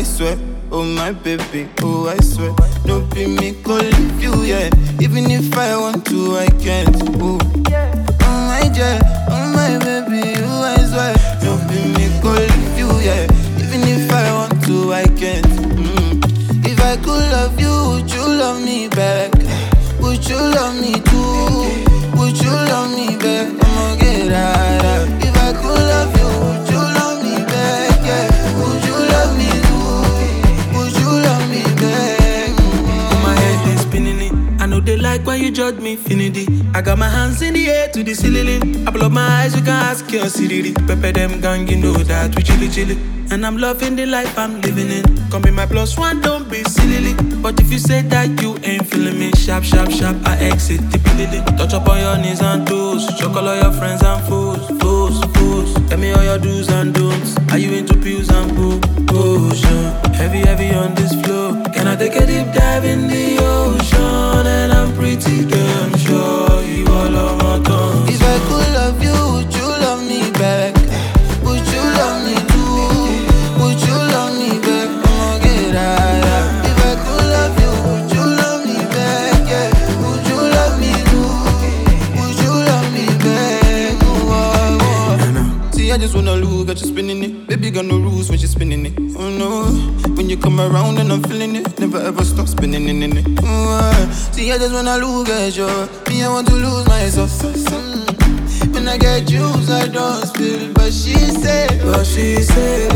swear, oh my baby, oh I swear. No be me go leave you, yeah. Even if I want to, I can't. Oh my dear, oh my baby, oh I swear. No be me go leave you, yeah. Even if I want to, I can't. If I could love you, would you love me back? Would you love me too? Would you love me back? I'ma get out. If I could love you, would you love me back? Yeah. Would you love me too? Would you love me back? My head is spinning it. I know they like when you judge me, infinity. I got my hands in the air to the ceiling. I blow my eyes, you can ask your city. Pepper them gang, you know that we chilly. And I'm loving the life I'm living in. Come be my plus one, don't be silly. But if you say that you ain't feeling me, sharp, I exit the building. Touch up on your knees and toes. Chocolate all your friends and fools. Tell me all your do's and don'ts. Are you into pills and potion? Heavy on this floor. Can I take a deep dive in the ocean? And I'm pretty damn sure you all on my tongue. If I could love you, would you love me back? Would you love me too? Would you love me back? I'ma get out. If I could love you, would you love me back? Yeah. Would you love me too? Would you love me back? See, I just wanna look at you spinning it. Baby got no rules when she's spinning it. Oh no, when you come around and I'm feeling it, never ever stop spinning it. See, I just wanna look at you. Me, I want to lose myself. When I get juice, I don't spill. But she said,